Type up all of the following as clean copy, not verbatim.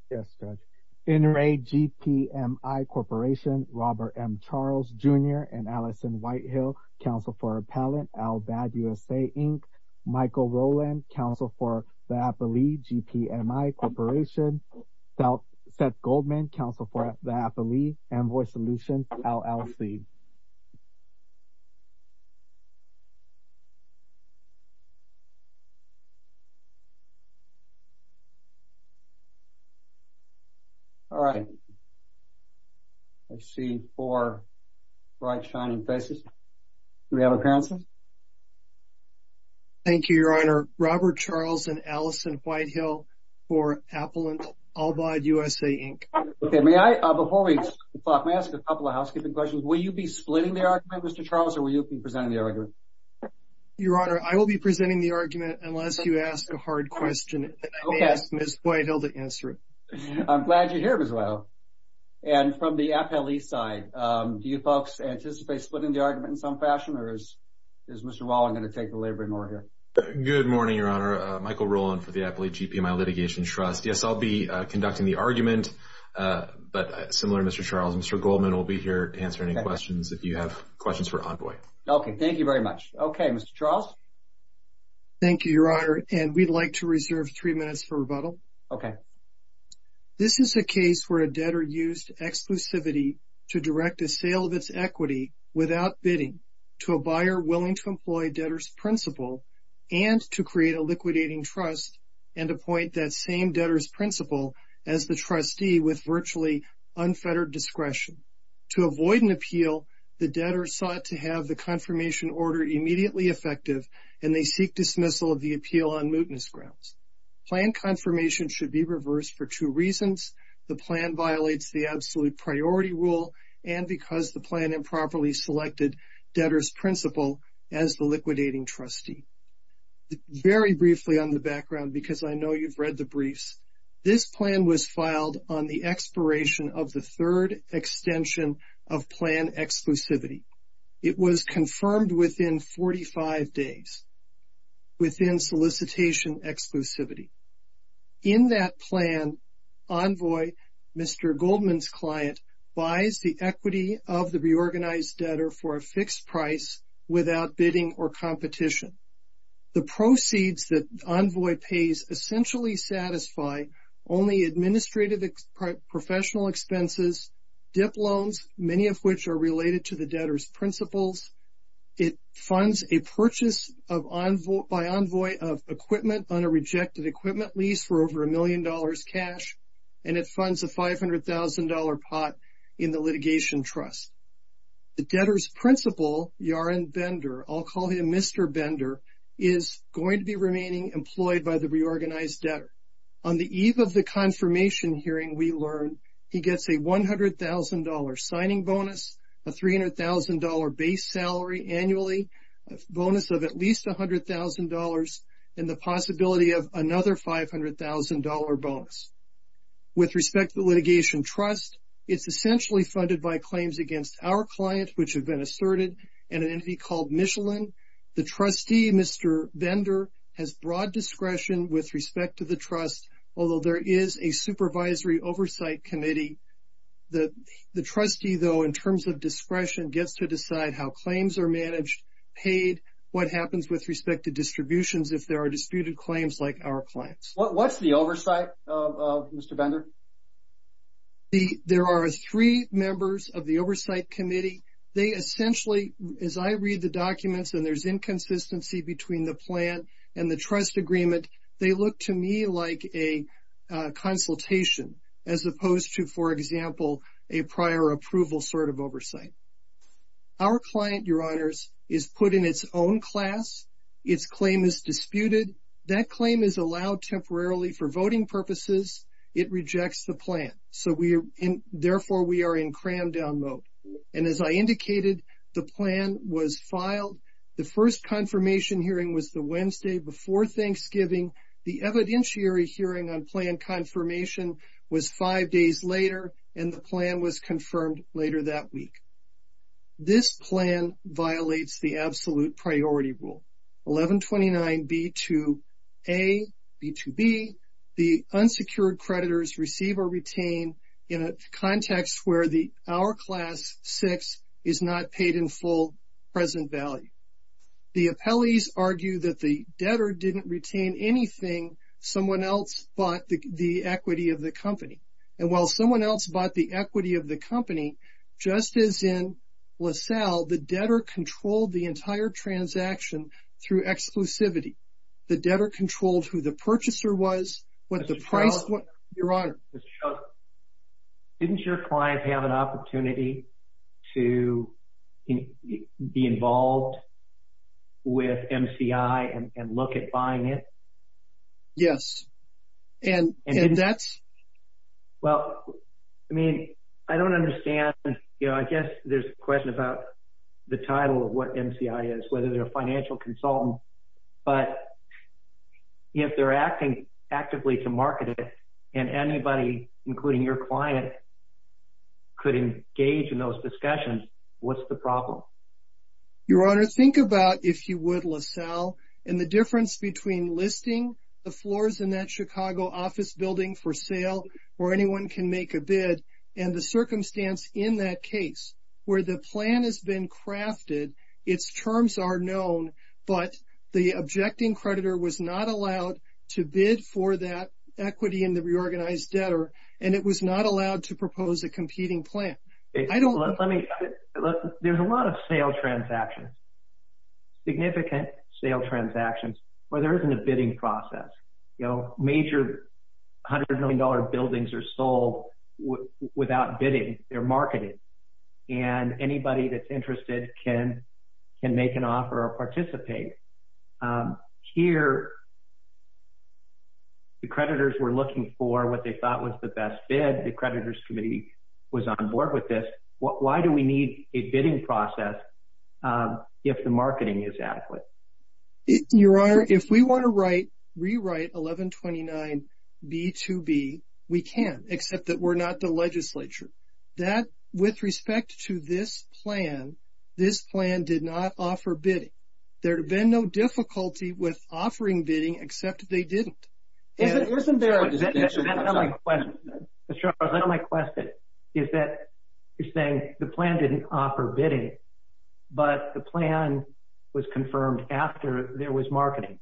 Yes, Judge. In re GPMI Corporation, Robert M. Charles Jr. and Allison Whitehill, counsel for appellant, Albad USA Inc., Michael Rowland, counsel for the appellee, GPMI Corporation, Seth Goldman, counsel for the appellee, Envoy Solutions, LLC. All right. I see 4 bright, shining faces. Do we have appearances? Thank you, Your Honor. Robert Charles and Allison Whitehill for appellant, Albad USA Inc. Okay, may I, before we talk, may I ask a couple of housekeeping questions? Will you be splitting the argument, Mr. Charles, or will you be presenting the argument? Your Honor, I will be presenting the argument unless you ask a hard question, and I may ask Ms. Whitehill to answer it. I'm glad you're here, Ms. Whitehill. And from the appellee side, do you folks anticipate splitting the argument in some fashion, or is Mr. Rowland going to take the laboring order here? Good morning, Your Honor. Michael Rowland for the appellee GPMI Litigation Trust. Yes, I'll be conducting the argument, but similar to Mr. Charles, Mr. Goldman will be here to answer any questions if you have questions for Envoy. Okay, thank you very much. Okay, Mr. Charles? Thank you, Your Honor, and we'd like to reserve 3 minutes for rebuttal. Okay. This is a case where a debtor used exclusivity to direct a sale of its equity without bidding to a buyer willing to employ debtor's principal and to create a liquidating trust and appoint that same debtor's principal as the trustee with virtually unfettered discretion. To avoid an appeal, the debtor sought to have the confirmation order immediately effective, and they seek dismissal of the appeal on mootness grounds. Plan confirmation should be reversed for 2 reasons. The plan violates the absolute priority rule, and because the plan improperly selected debtor's principal as the liquidating trustee. Very briefly on the background, because I know you've read the briefs, this plan was filed on the expiration of the 3rd extension of plan exclusivity. It was confirmed within 45 days within solicitation exclusivity. In that plan, Envoy, Mr. Goldman's client, buys the equity of the reorganized debtor for a fixed price without bidding or competition. The proceeds that Envoy pays essentially satisfy only administrative professional expenses, DIP loans, many of which are related to the debtor's principals. It funds a purchase by Envoy of equipment on a rejected equipment lease for over $1 million cash, and it funds a $500,000 pot in the litigation trust. The debtor's principal, Yaron Bender, I'll call him Mr. Bender, is going to be remaining employed by the reorganized debtor. On the eve of the confirmation hearing, we learn he gets a $100,000 signing bonus, a $300,000 base salary annually, a bonus of at least $100,000, and the possibility of another $500,000 bonus. With respect to the litigation trust, it's essentially funded by claims against our client, which have been asserted, and an entity called Michelin. The trustee, Mr. Bender, has broad discretion with respect to the trust, although there is a supervisory oversight committee. The trustee, though, in terms of discretion, gets to decide how claims are managed, paid, what happens with respect to distributions if there are disputed claims like our clients. What's the oversight of Mr. Bender? There are 3 members of the oversight committee. They essentially, as I read the documents and there's inconsistency between the plan and the trust agreement, they look to me like a consultation as opposed to, for example, a prior approval sort of oversight. Our client, Your Honors, is put in its own class. Its claim is disputed. That claim is allowed temporarily for voting purposes. It rejects the plan. So therefore, we are in cram down mode. And as I indicated, the plan was filed. The first confirmation hearing was the Wednesday before Thanksgiving. The evidentiary hearing on plan confirmation was 5 days later, and the plan was confirmed later that week. This plan violates the absolute priority rule. 1129 B2A, B2B, the unsecured creditors receive or retain in a context where our class 6 is not paid in full present value. The appellees argue that the debtor didn't retain anything. Someone else bought the equity of the company. And while someone else bought the equity of the company, just as in LaSalle, the debtor controlled the entire transaction through exclusivity. The debtor controlled who the purchaser was, what the price was. Your Honor. Mr. Schultz, didn't your client have an opportunity to be involved with MCI and look at buying it? Yes. And that's... Well, I mean, I don't understand. I guess there's a question about the title of what MCI is, whether they're a financial consultant. But if they're acting actively to market it, and anybody, including your client, could engage in those discussions, what's the problem? Your Honor, think about, if you would, LaSalle, and the difference between listing the floors in that Chicago office building for sale where anyone can make a bid, and the circumstance in that case where the plan has been crafted, its terms are known, but the objecting creditor was not allowed to bid for that equity in the reorganized debtor, and it was not allowed to propose a competing plan. There's a lot of sale transactions, significant sale transactions, where there isn't a bidding process. Major $100 million buildings are sold without bidding. They're marketed. And anybody that's interested can make an offer or participate. Here, the creditors were looking for what they thought was the best bid. The creditors committee was on board with this. Why do we need a bidding process if the marketing is adequate? Your Honor, if we want to rewrite 1129 B2B, we can, except that we're not the legislature. That, with respect to this plan did not offer bidding. There had been no difficulty with offering bidding, except they didn't. Isn't there a distinction? That's not my question. Mr. Charles, that's not my question. Is that you're saying the plan didn't offer bidding, but the plan was confirmed after there was marketing.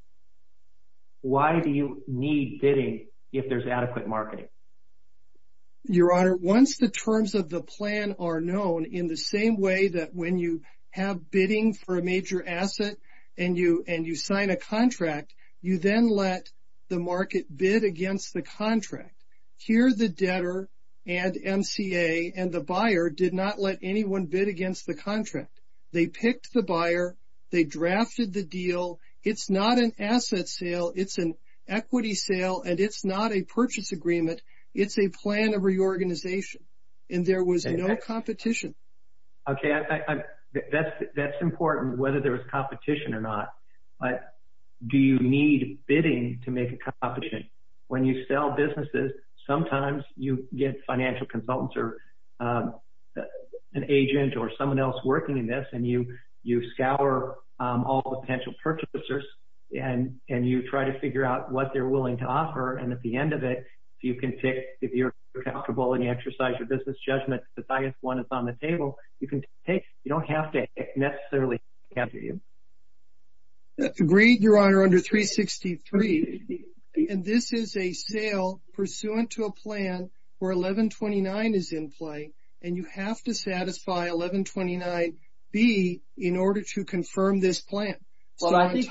Why do you need bidding if there's adequate marketing? Your Honor, once the terms of the plan are known, in the same way that when you have bidding for a major asset and you sign a contract, you then let the market bid against the contract. Here, the debtor and MCA and the buyer did not let anyone bid against the contract. They picked the buyer. They drafted the deal. It's not an asset sale. It's an equity sale, and it's not a purchase agreement. It's a plan of reorganization, and there was no competition. Okay, that's important, whether there was competition or not. But do you need bidding to make a competition? When you sell businesses, sometimes you get financial consultants or an agent or someone else working in this, and you scour all the potential purchasers, and you try to figure out what they're willing to offer. And at the end of it, you can pick, if you're comfortable and you exercise your business judgment, the highest one is on the table, you can take. You don't have to necessarily have to. Agreed, Your Honor, under 363. And this is a sale pursuant to a plan where 1129 is in play, and you have to satisfy 1129B in order to confirm this plan. Well,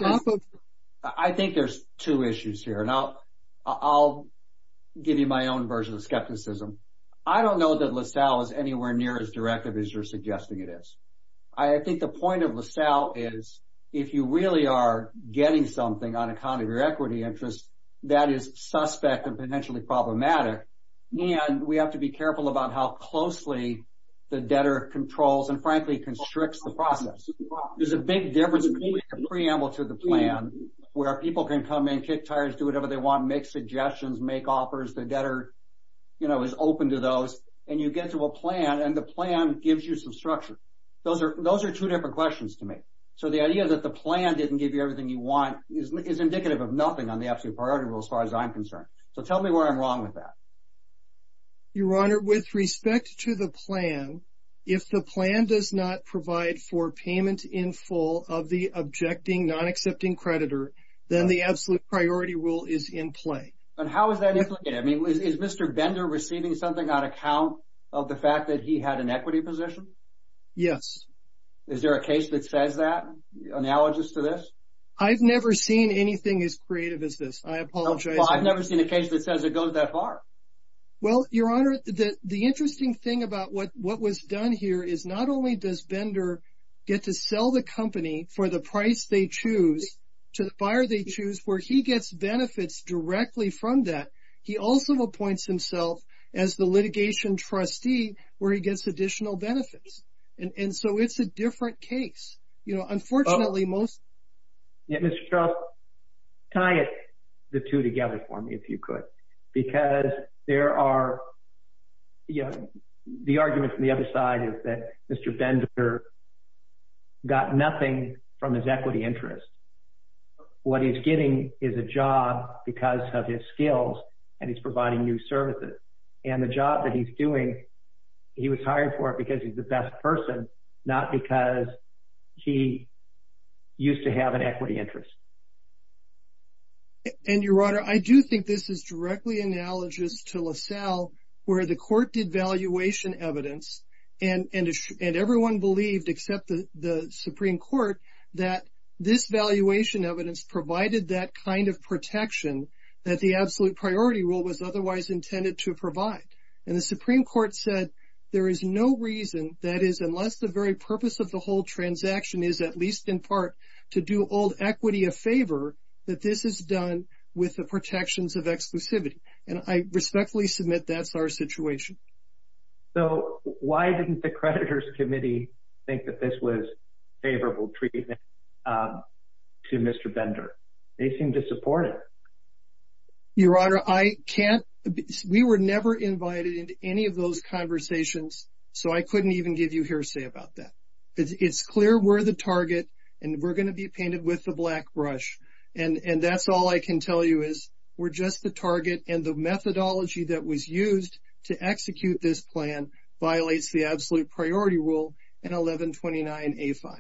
I think there's two issues here, and I'll give you my own version of skepticism. I don't know that LaSalle is anywhere near as directive as you're suggesting it is. I think the point of LaSalle is, if you really are getting something on account of your equity interest, that is suspect and potentially problematic, and we have to be careful about how closely the debtor controls and, frankly, constricts the process. There's a big difference between the preamble to the plan, where people can come in, kick tires, do whatever they want, make suggestions, make offers. The debtor, is open to those, and you get to a plan, and the plan gives you some structure. Those are two different questions to me. So the idea that the plan didn't give you everything you want is indicative of nothing on the absolute priority rule as far as I'm concerned. So tell me where I'm wrong with that. Your Honor, with respect to the plan, if the plan does not provide for payment in full of the objecting, non-accepting creditor, then the absolute priority rule is in play. And how is that implicated? I mean, is Mr. Bender receiving something on account of the fact that he had an equity position? Yes. Is there a case that says that, analogous to this? I've never seen anything as creative as this. I apologize. Well, I've never seen a case that says it goes that far. Well, Your Honor, the interesting thing about what was done here is not only does Bender get to sell the company for the price they choose to the buyer they choose, where he gets benefits directly from that, he also appoints himself as the litigation trustee where he gets additional benefits. And so it's a different case. You know, unfortunately, Yeah, Mr. Charles, tie the two together for me if you could, because there are, the argument from the other side is that Mr. Bender got nothing from his equity interest. What he's getting is a job because of his skills, and he's providing new services. And the job that he's doing, he was hired for it because he's the best person, not because he used to have an equity interest. And Your Honor, I do think this is directly analogous to LaSalle, where the court did valuation evidence, and everyone believed, except the Supreme Court, that this valuation evidence provided that kind of protection that the absolute priority rule was otherwise intended to provide. And the Supreme Court said there is no reason, that is, unless the very purpose of the whole transaction is, at least in part, to do old equity a favor, that this is done with the protections of exclusivity. And I respectfully submit that's our situation. So why didn't the creditors committee think that this was favorable treatment to Mr. Bender? They seem to support it. Your Honor, we were never invited into any of those conversations, so I couldn't even give you hearsay about that. It's clear we're the target, and we're going to be painted with the black brush. And that's all I can tell you is we're just the target, and the methodology that was used to execute this plan violates the absolute priority rule in 1129A5.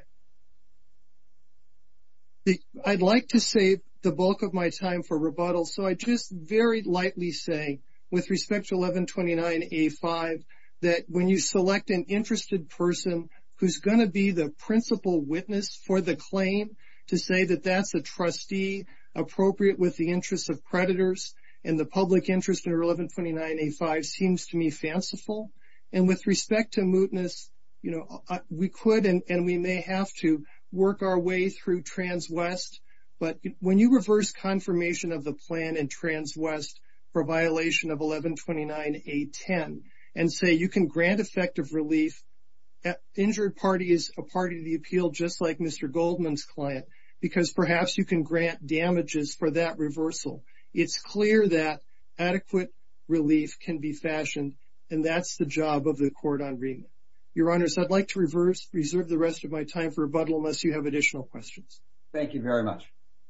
I'd like to save the bulk of my time for rebuttal, so I just very lightly say, with respect to 1129A5, that when you select an interested person who's going to be the principal witness for the claim, to say that that's a trustee appropriate with the interests of creditors and the public interest under 1129A5 seems to me fanciful. And with respect to mootness, we could and we may have to work our way through TransWest, but when you reverse confirmation of the plan in TransWest for violation of 1129A10 and say you can grant effective relief, injured party is a party to the appeal just like Mr. Goldman's client, because perhaps you can grant damages for that reversal. It's clear that adequate relief can be fashioned, and that's the job of the court on remand. Your Honors, I'd like to reserve the rest of my time for rebuttal unless you have additional questions. Thank you very much.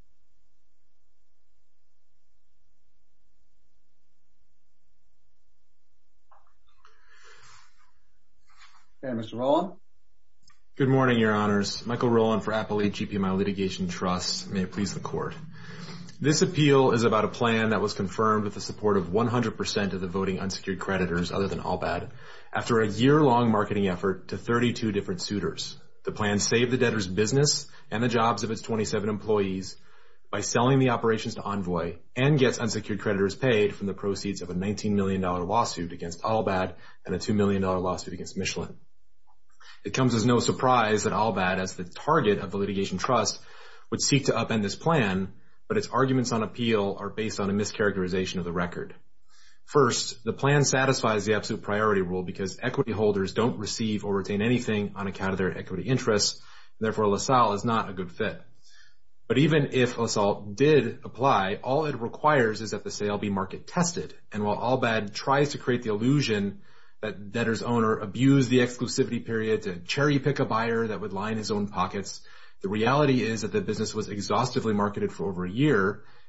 Okay, Mr. Rowland. Good morning, Your Honors. Michael Rowland for Appellate GPMI Litigation Trust. May it please the Court. This appeal is about a plan that was confirmed with the support of 100% of the voting unsecured creditors other than Albad after a year-long marketing effort to 32 different suitors. The plan saved the debtor's business and the jobs of its 27 employees by selling the operations to Envoy and gets unsecured creditors paid from the proceeds of a $19 million lawsuit against Albad and a $2 million lawsuit against Michelin. It comes as no surprise that Albad, as the target of the litigation trust, would seek to upend this plan, but its arguments on appeal are based on a mischaracterization of the record. First, the plan satisfies the absolute priority rule because equity holders don't receive or retain anything on account of their equity interests, and therefore LaSalle is not a good fit. But even if LaSalle did apply, all it requires is that the sale be market tested, and while Albad tries to create the illusion that debtor's owner abused the exclusivity period to cherry pick a buyer that would line his own pockets, the reality is that the business was exhaustively marketed for over a year,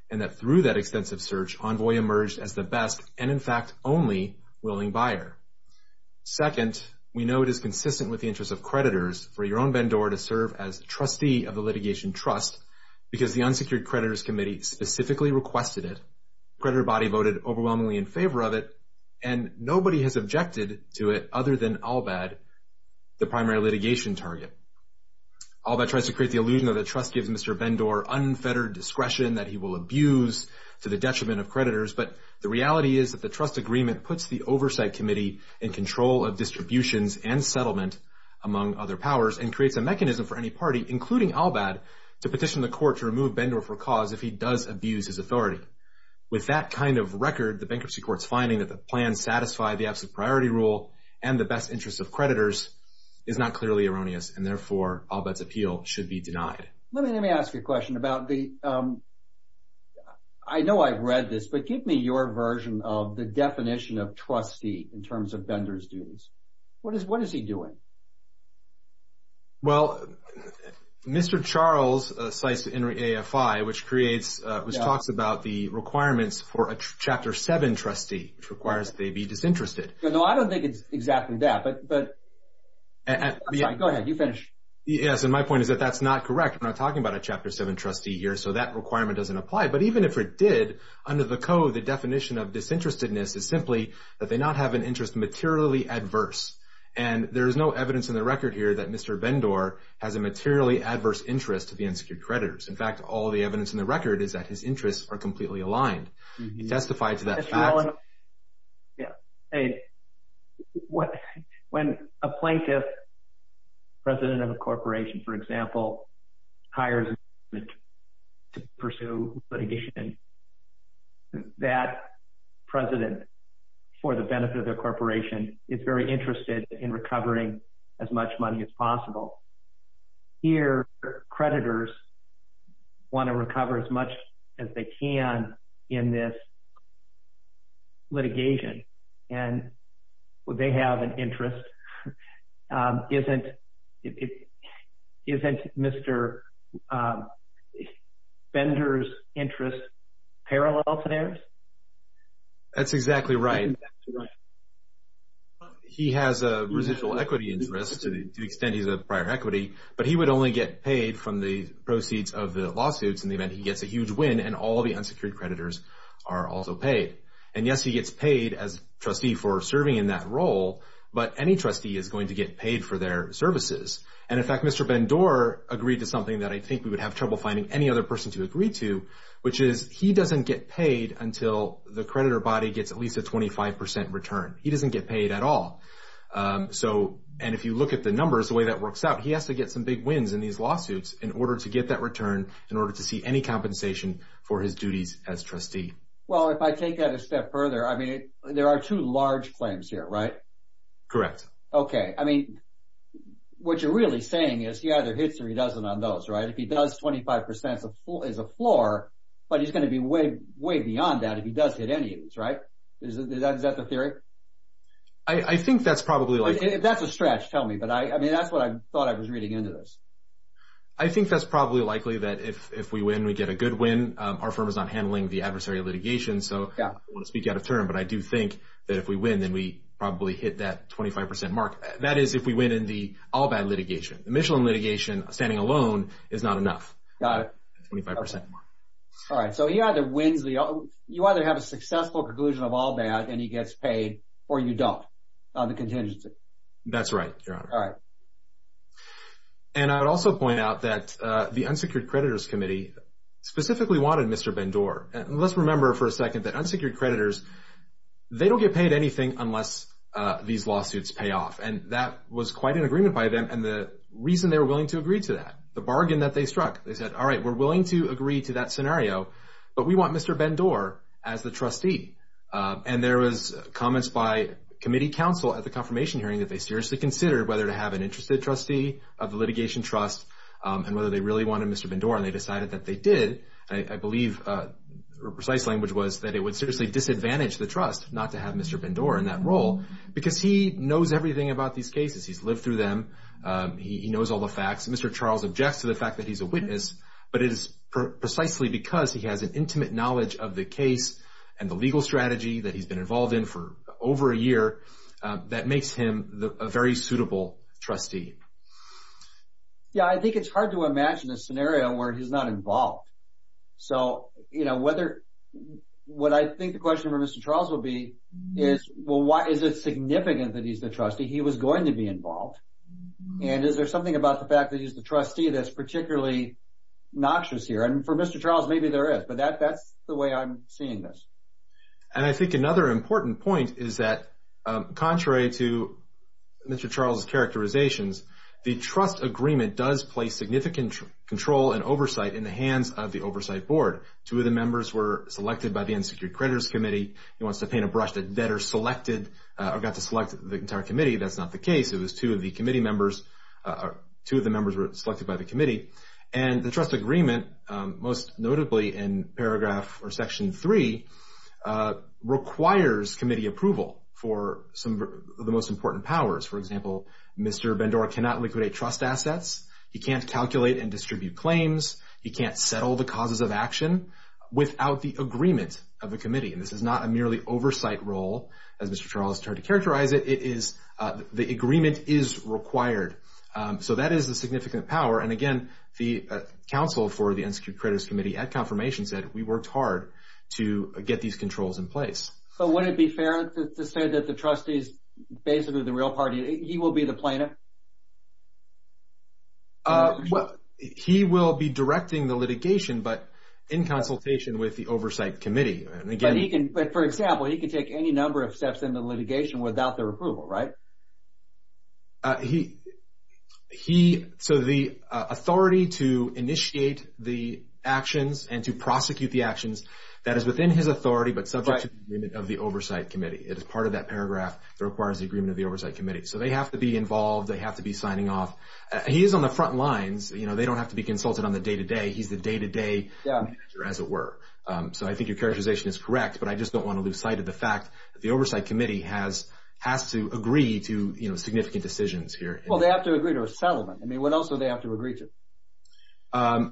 and that through that extensive search, Envoy emerged as the best and, in fact, only willing buyer. Second, we know it is consistent with the interests of creditors for Yaron Ben-Dor to serve as trustee of the litigation trust because the Unsecured Creditors Committee specifically requested it. The creditor body voted overwhelmingly in favor of it, and nobody has objected to it other than Albad, the primary litigation target. Albad tries to create the illusion that the trust gives Mr. Ben-Dor unfettered discretion that he will abuse to the detriment of creditors, but the reality is that the trust agreement puts the oversight committee in control of distributions and settlement, among other powers, and creates a mechanism for any party, including Albad, to petition the court to remove Ben-Dor for cause if he does abuse his authority. With that kind of record, the bankruptcy court's finding that the plan satisfied the absolute priority rule and the best interests of creditors is not clearly erroneous, and therefore Albad's appeal should be denied. Let me ask you a question about the, I know I've read this, but give me your version of the definition of trustee in terms of Ben-Dor's duties. What is he doing? Well, Mr. Charles cites the INRI AFI, which talks about the requirements for a Chapter 7 trustee, which requires that they be disinterested. No, I don't think it's exactly that, but sorry, go ahead, you finish. Yes, and my point is that that's not correct. We're not talking about a Chapter 7 trustee here, so that requirement doesn't apply. But even if it did, under the code, the definition of disinterestedness is simply that they not have an interest materially adverse. And there is no evidence in the record here that Mr. Ben-Dor has a materially adverse interest to the unsecured creditors. In fact, all the evidence in the record is that his interests are completely aligned. Mm-hmm. He testified to that fact. Yeah. Hey, when a plaintiff, president of a corporation, for example, hires to pursue litigation, that president, for the benefit of their corporation, is very interested in recovering as much money as possible. Here, creditors want to recover as much as they can in this litigation, and they have an interest. Isn't Mr. Ben-Dor's interest parallel to theirs? That's exactly right. He has a residual equity interest to the extent he's a prior equity, but he would only get paid from the proceeds of the lawsuits in the event he gets a huge win and all the unsecured creditors are also paid. And yes, he gets paid as trustee for serving in that role, but any trustee is going to get paid for their services. And in fact, Mr. Ben-Dor agreed to something that I think we would have trouble finding any other person to agree to, which is he doesn't get paid until the creditor body gets at least a 25% return. He doesn't get paid at all. And if you look at the numbers, the way that works out, he has to get some big wins in these lawsuits in order to get that return, in order to see any compensation for his duties as trustee. Well, if I take that a step further, I mean, there are two large claims here, right? Correct. Okay. I mean, what you're really saying is he either hits or he doesn't on those, right? If he does 25% is a floor, but he's going to be way beyond that if he does hit any of these, right? Is that the theory? I think that's probably like... If that's a stretch, tell me. But I mean, that's what I thought I was reading into this. I think that's probably likely that if we win, we get a good win. Our firm is not handling the adversary litigation, so yeah. I don't want to speak out of turn, but I do think that if we win, then we probably hit that 25% mark. That is if we win in the Albad litigation. The Michelin litigation, standing alone, is not enough. Got it. 25% okay. mark. All right, so he either wins you either have a successful conclusion of Albad and he gets paid, or you don't on the contingency. That's right, Your Honor. All right. And I would also point out that the Unsecured Creditors Committee specifically wanted Mr. Ben-Dor. And let's remember for a second that unsecured creditors, they don't get paid anything unless these lawsuits pay off. And that was quite an agreement by them. And the reason they were willing to agree to that, the bargain that they struck, they said, all right, we're willing to agree to that scenario, but we want Mr. Ben-Dor as the trustee. And there was comments by committee counsel at the confirmation hearing that they seriously considered whether to have an interested trustee of the litigation trust and whether they really wanted Mr. Ben-Dor, and they decided that they did. I believe the precise language was that it would seriously disadvantage the trust not to have Mr. Ben-Dor in that role because he knows everything about these cases. He's lived through them. He knows all the facts. Mr. Charles objects to the fact that he's a witness, but it is precisely because he has an intimate knowledge of the case and the legal strategy that he's been involved in for over a year that makes him a very suitable trustee. Yeah, I think it's hard to imagine a scenario where he's not involved. So, what I think the question for Mr. Charles will be is, well, why is it significant that he's the trustee? He was going to be involved. And is there something about the fact that he's the trustee that's particularly noxious here? And for Mr. Charles, maybe there is, but that's the way I'm seeing this. And I think another important point is that, contrary to Mr. Charles' characterizations, the trust agreement does place significant control and oversight in the hands of the Oversight Board. 2 of the members were selected by the Unsecured Creditors Committee. He wants to paint a brush that debtors selected or got to select the entire committee. That's not the case. It was 2 of the committee members. 2 of the members were selected by the committee. And the trust agreement, most notably in paragraph or section 3, requires committee approval for some of the most important powers. For example, Mr. Bendora cannot liquidate trust assets. He can't calculate and distribute claims. He can't settle the causes of action without the agreement of the committee. And this is not a merely oversight role, as Mr. Charles tried to characterize it. It is the agreement is required. So that is a significant power. And again, the counsel for the Unsecured Creditors Committee at confirmation said we worked hard to get these controls in place. But would it be fair to say that the trustee is basically the real party? He will be the plaintiff? Well, he will be directing the litigation, but in consultation with the Oversight Committee. And again, but for example, he can take any number of steps in the litigation without their approval, right? So the authority to initiate the actions and to prosecute the actions, that is within his authority, but subject to the agreement of the Oversight Committee. It is part of that paragraph that requires the agreement of the Oversight Committee. So they have to be involved. They have to be signing off. He is on the front lines. They don't have to be consulted on the day-to-day. He's the day-to-day manager, as it were. So I think your characterization is correct, but I just don't want to lose sight of the fact that the Oversight Committee has to agree to significant decisions here. Well, they have to agree to a settlement. I mean, what else do they have to agree to?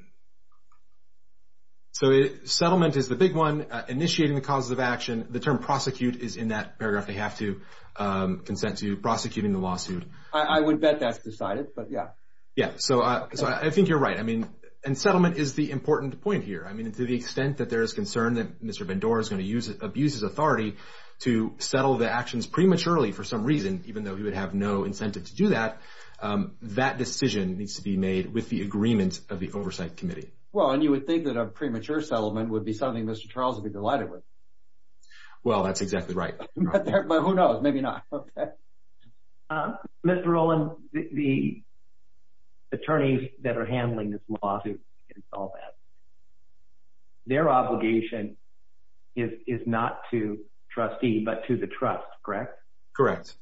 So settlement is the big one. Initiating the causes of action. The term prosecute is in that paragraph. They have to consent to prosecuting the lawsuit. I would bet that's decided, but yeah. Yeah. So I think you're right. I mean, and settlement is the important point here. I mean, to the extent that there is concern that Mr. Bendora is going to abuse his authority to settle the actions prematurely for some reason, even though he would have no incentive to do that, that decision needs to be made with the agreement of the Oversight Committee. Well, and you would think that a premature settlement would be something Mr. Charles would be delighted with. Well, that's exactly right. But who knows? Maybe not. Okay. Mr. Rowland, the attorneys that are handling this lawsuit and all that, their obligation is not to trustee, but to the trust, correct? Correct.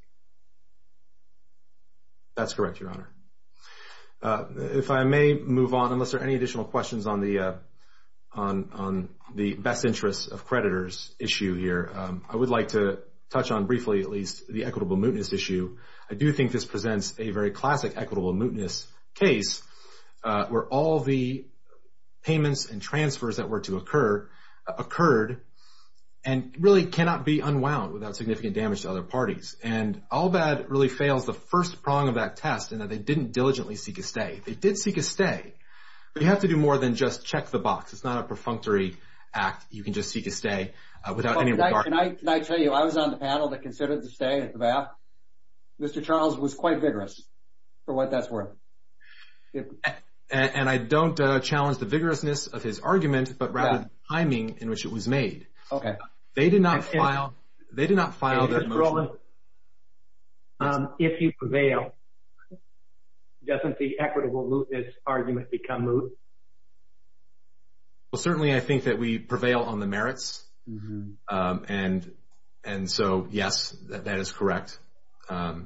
That's correct, Your Honor. If I may move on, unless there are any additional questions on the best interests of creditors issue here, I would like to touch on briefly, at least, the equitable mootness issue. I do think this presents a very classic equitable mootness case where all the payments and transfers that were to occurred and really cannot be unwound without significant damage to other parties. And Albad really fails the first prong of that test in that they didn't diligently seek a stay. They did seek a stay, but you have to do more than just check the box. It's not a perfunctory act. You can just seek a stay without any regard. Can I tell you, I was on the panel that considered the stay at the BAF. Mr. Charles was quite vigorous, for what that's worth. And I don't challenge the vigorousness of his argument, but rather the timing in which it was made. Okay. They did not file their motion. If you prevail, doesn't the equitable mootness argument become moot? Well, certainly I think that we prevail on the merits. Mm-hmm. And so, yes, that is correct. But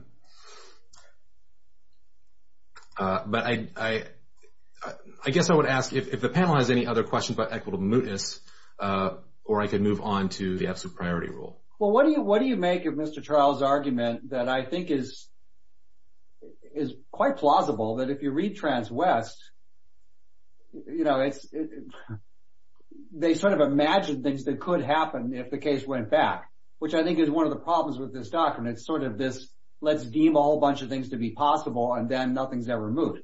I guess I would ask if the panel has any other questions about equitable mootness, or I could move on to the absolute priority rule. Well, what do you make of Mr. Charles' argument that I think is quite plausible, that if you read Transwest, they sort of imagined things that could happen if the case went back, which I think is one of the problems with this doctrine. It's sort of this, let's deem a whole bunch of things to be possible and then nothing's ever moved.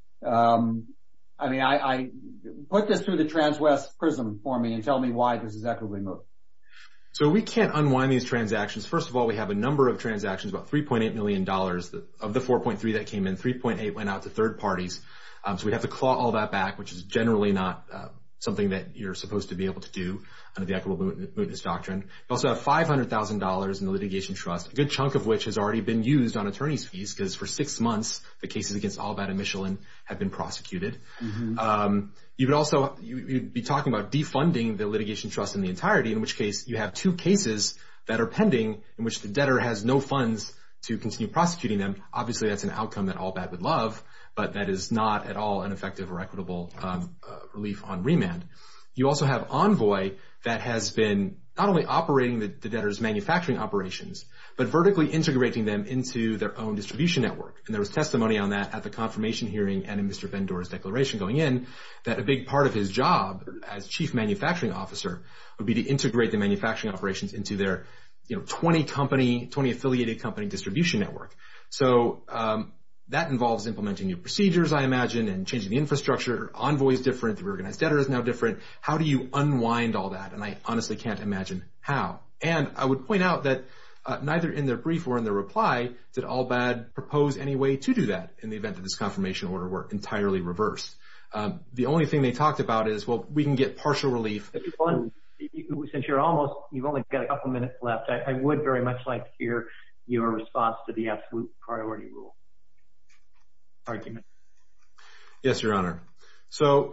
I put this through the Transwest prism for me and tell me why this is equitably moved. So we can't unwind these transactions. First of all, we have a number of transactions, about $3.8 million. Of the 4.3 that came in, 3.8 went out to third parties. So we'd have to claw all that back, which is generally not something that you're supposed to be able to do under the equitable mootness doctrine. We also have $500,000 in the litigation trust, a good chunk of which has already been used on attorney's fees because for 6 months, the cases against Allbad and Michelin have been prosecuted. Mm-hmm. You'd be talking about defunding the litigation trust in the entirety, in which case you have 2 cases that are pending in which the debtor has no funds to continue prosecuting them. Obviously, that's an outcome that Allbad would love, but that is not at all an effective or equitable relief on remand. You also have Envoy that has been not only operating the debtor's manufacturing operations, but vertically integrating them into their own distribution network. And there was testimony on that at the confirmation hearing and in Mr. Bendor's declaration going in that a big part of his job as chief manufacturing officer would be to integrate the manufacturing operations into their 20 affiliated company distribution network. So that involves implementing new procedures, I imagine, and changing the infrastructure. Envoy is different. The reorganized debtor is now different. How do you unwind all that? And I honestly can't imagine how. And I would point out that neither in their brief or in their reply did Allbad propose any way to do that in the event that this confirmation order were entirely reversed. The only thing they talked about is, well, we can get partial relief. Since you've only got a couple minutes left, I would very much like to hear your response to the absolute priority rule argument. Yes, Your Honor. So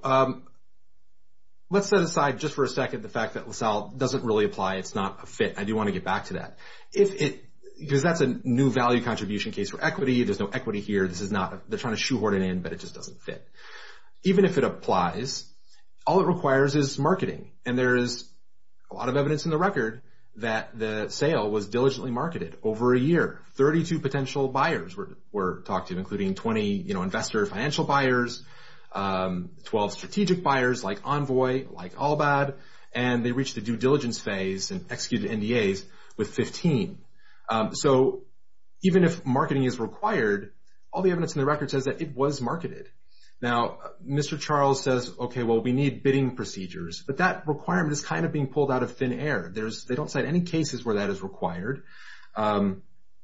let's set aside just for a second the fact that LaSalle doesn't really apply. It's not a fit. I do want to get back to that. Because that's a new value contribution case for equity. There's no equity here. They're trying to shoehorn it in, but it just doesn't fit. Even if it applies, all it requires is marketing. And there is a lot of evidence in the record that the sale was diligently marketed over a year. 32 potential buyers were talked to, including 20, investor financial buyers, 12 strategic buyers like Envoy, like Allbad, and they reached the due diligence phase and executed NDAs with 15. So even if marketing is required, all the evidence in the record says that it was marketed. Now, Mr. Charles says, okay, well, we need bidding procedures, but that requirement is kind of being pulled out of thin air. They don't cite any cases where that is required. And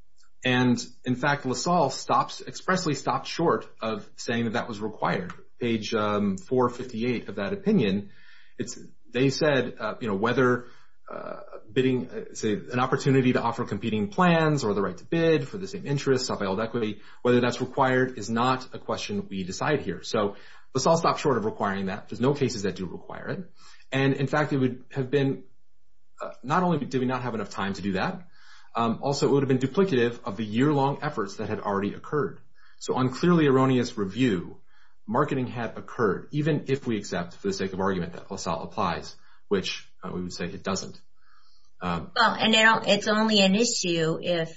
in fact, LaSalle expressly stopped short of saying that was required. Page 458 of that opinion, they said, whether bidding, say, an opportunity to offer competing plans or the right to bid for the same interest, self-held equity, whether that's required is not a question we decide here. So LaSalle stopped short of requiring that. There's no cases that do require it. And in fact, it would have been, not only did we not have enough time to do that, also it would have been duplicative of the year-long efforts that had already occurred. So on clearly erroneous review, marketing had occurred, even if we accept, for the sake of argument, that LaSalle applies, which we would say it doesn't. Well, and it's only an issue if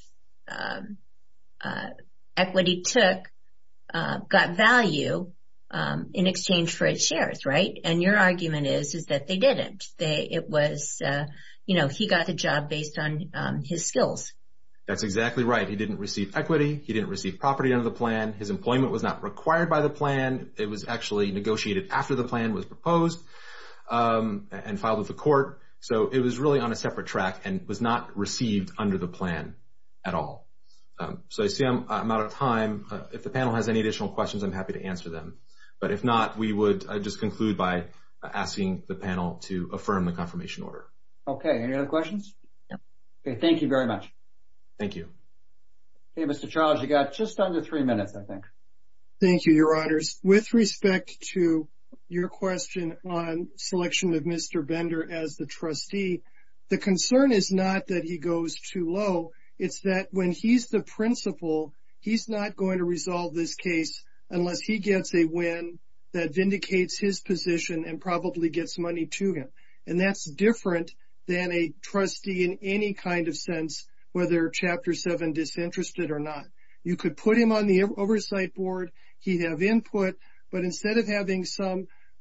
equity got value in exchange for its shares, right? And your argument is that they didn't. It was, he got the job based on his skills. That's exactly right. He didn't receive equity. He didn't receive property under the plan. His employment was not required by the plan. It was actually negotiated after the plan was proposed and filed with the court. So it was really on a separate track and was not received under the plan at all. So I see I'm out of time. If the panel has any additional questions, I'm happy to answer them. But if not, I'd just conclude by asking the panel to affirm the confirmation order. Okay. Any other questions? No. Okay. Thank you very much. Thank you. Okay, Mr. Charles, you got just under 3 minutes, I think. Thank you, Your Honors. With respect to your question on selection of Mr. Bender as the trustee, the concern is not that he goes too low. It's that when he's the principal, he's not going to resolve this case unless he gets a win that vindicates his position and probably gets money to him. And that's different than a trustee in any kind of sense, whether Chapter 7 disinterested or not. You could put him on the oversight board, he'd have input, but instead of having some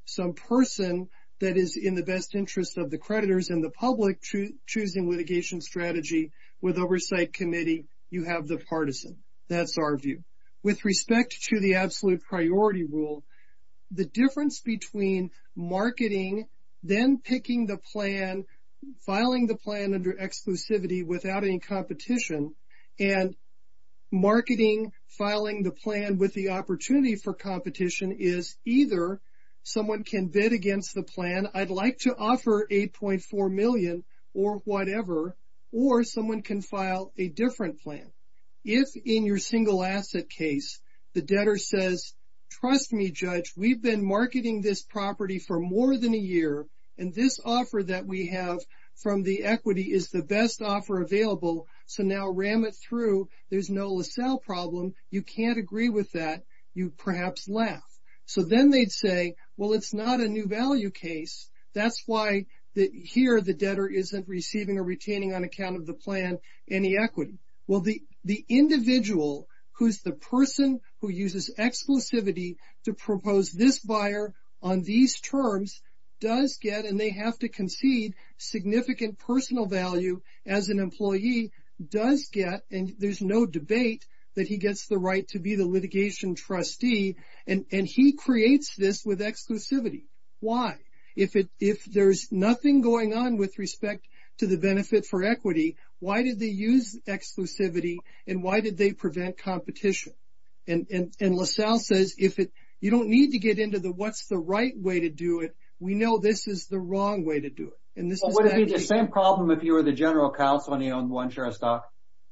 some person that is in the best interest of the creditors and the public choosing litigation strategy. With oversight committee, you have the partisan. That's our view. With respect to the absolute priority rule, the difference between marketing, then picking the plan, filing the plan under exclusivity without any competition, and marketing, filing the plan with the opportunity for competition is either someone can bid against the plan, I'd like to offer $8.4 million or whatever, or someone can file a different plan. If in your single asset case, the debtor says, trust me, Judge, we've been marketing this property for more than a year, and this offer that we have from the equity is the best offer available, so now ram it through. There's no LaSalle problem. You can't agree with that. You perhaps laugh. So then they'd say, well, it's not a new value case. That's why here the debtor isn't receiving or retaining on account of the plan any equity. Well, the individual who's the person who uses exclusivity to propose this buyer on these terms does get, and they have to concede, significant personal value as an employee, does get, and there's no debate that he gets the right to be the litigation trustee, and he creates this with exclusivity. Why? If there's nothing going on with respect to the benefit for equity, why did they use exclusivity, and why did they prevent competition? And LaSalle says, you don't need to get into what's the right way to do it. We know this is the wrong way to do it. And this is would it be the same problem if you were the general counsel and you owned one share of stock?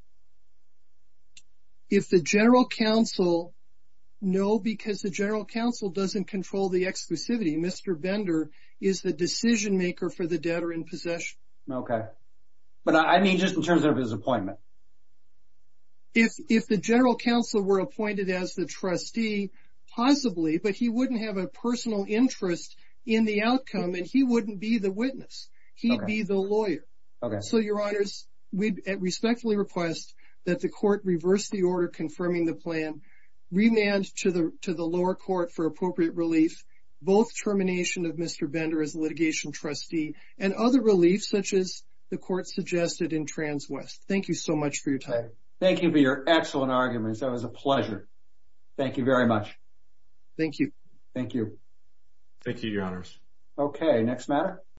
If the general counsel, no, because the general counsel doesn't control the exclusivity. Mr. Bender is the decision maker for the debtor in possession. Okay. But I mean just in terms of his appointment. If the general counsel were appointed as the trustee, possibly, but he wouldn't have a personal interest in the outcome, and he wouldn't be the witness. He'd be the lawyer. Okay. So, Your Honors, we respectfully request that the court reverse the order confirming the plan, remand to the lower court for appropriate relief, both termination of Mr. Bender as litigation trustee and other relief such as the court suggested in TransWest. Thank you so much for your time. Thank you for your excellent arguments. That was a pleasure. Thank you very much. Thank you. Thank you. Thank you, Your Honors. Okay, next matter.